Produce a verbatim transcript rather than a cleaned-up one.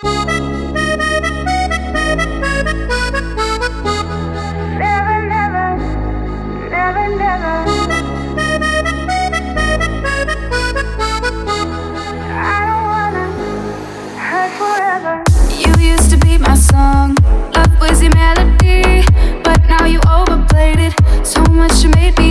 Love was your melody, but now you overplayed it so much you made me